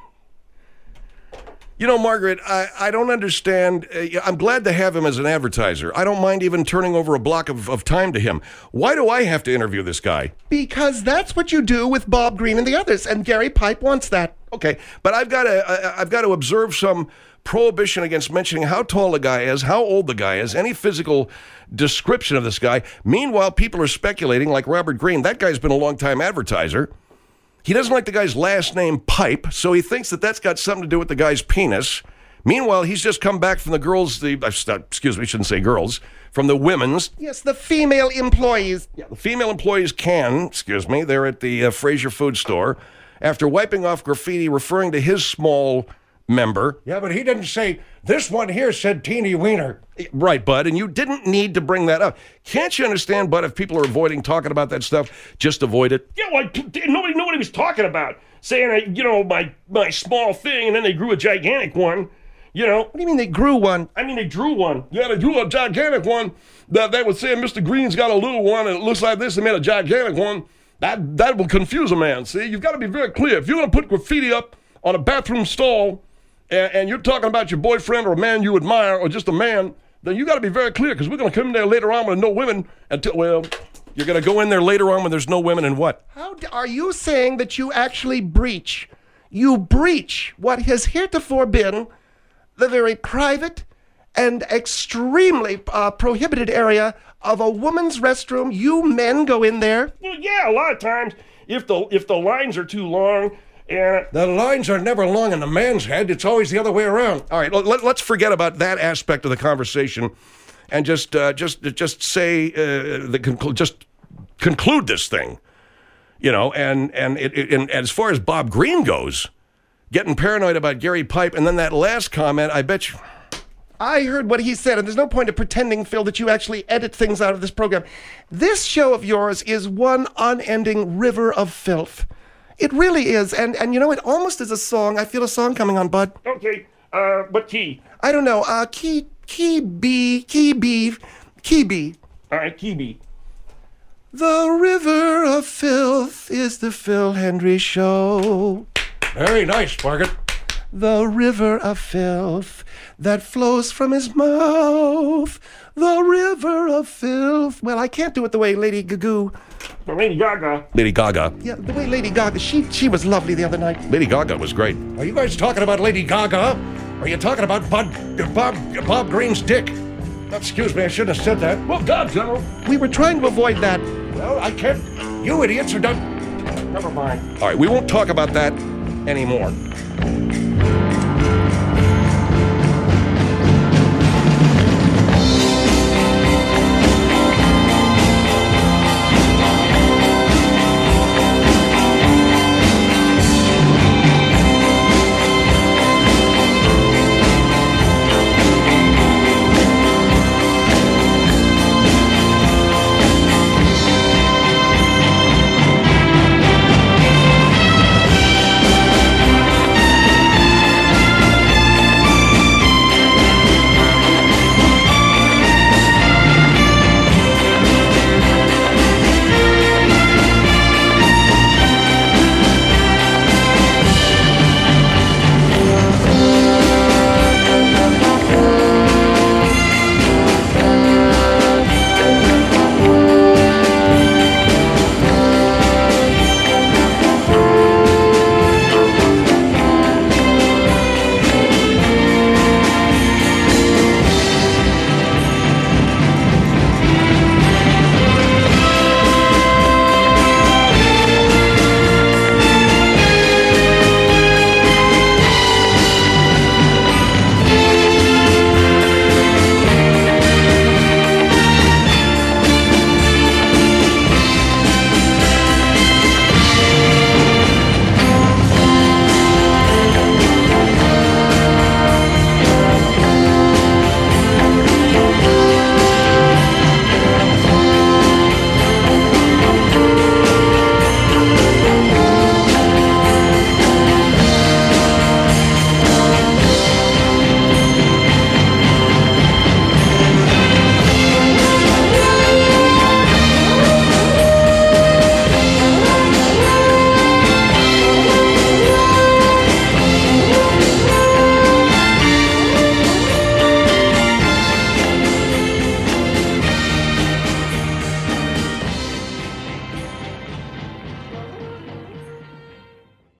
You know, Margaret, I, I don't understand. Uh, I'm glad to have him as an advertiser. I don't mind even turning over a block of, of time to him. Why do I have to interview this guy? Because that's what you do with Bob Green and the others, and Gary Pipe wants that. Okay, but I've got to uh, I've got to observe some prohibition against mentioning how tall the guy is, how old the guy is, any physical description of this guy. Meanwhile, people are speculating, like Robert Greene. That guy's been a long-time advertiser. He doesn't like the guy's last name, Pipe, so he thinks that that's got something to do with the guy's penis. Meanwhile, he's just come back from the girls, the uh, excuse me, I shouldn't say girls, from the women's. Yes, the female employees. Yeah, the female employees can, excuse me, they're at the uh, Fraser Food Store, after wiping off graffiti referring to his small member. Yeah, but he didn't say, this one here said teeny wiener. Right, Bud, and you didn't need to bring that up. Can't you understand, Bud, if people are avoiding talking about that stuff, just avoid it? Yeah, well, nobody knew what he was talking about. Saying, uh, you know, my, my small thing, and then they grew a gigantic one. You know. What do you mean they grew one? I mean, they drew one. Yeah, they drew a gigantic one. That they would say Mister Green's got a little one, and it looks like this. They made a gigantic one. That that will confuse a man. See, you've got to be very clear. If you're going to put graffiti up on a bathroom stall, and, and you're talking about your boyfriend or a man you admire, or just a man, then you got to be very clear, because we're going to come in there later on with no women until, well... You're going to go in there later on when there's no women and what? How d- are you saying that you actually breach, you breach what has heretofore been the very private and extremely uh, prohibited area of a woman's restroom. You men go in there. Well, yeah, a lot of times if the if the lines are too long. And the lines are never long in the man's head. It's always the other way around. All right, let, let's forget about that aspect of the conversation, and just uh, just just say uh, the conclu- just conclude this thing, you know. And and, it, it, and as far as Bob Green goes, getting paranoid about Gary Pipe, and then that last comment, I bet you. I heard what he said, and there's no point of pretending, Phil, that you actually edit things out of this program. This show of yours is one unending river of filth. It really is, and and you know, it almost is a song. I feel a song coming on, Bud. Okay, uh, what key? I don't know, uh, key, key B, key B, key B. All right, key B. The river of filth is the Phil Hendrie Show. Very nice, Margaret. The river of filth that flows from his mouth. The river of filth. Well, I can't do it the way Lady Gaga. Lady Gaga. Lady Gaga. Yeah, the way Lady Gaga. She she was lovely the other night. Lady Gaga was great. Are you guys talking about Lady Gaga? Or are you talking about Bud, Bob Bob Green's dick? Excuse me, I shouldn't have said that. Well, God, General. We were trying to avoid that. Well, I can't. You idiots are done. Never mind. All right, we won't talk about that anymore.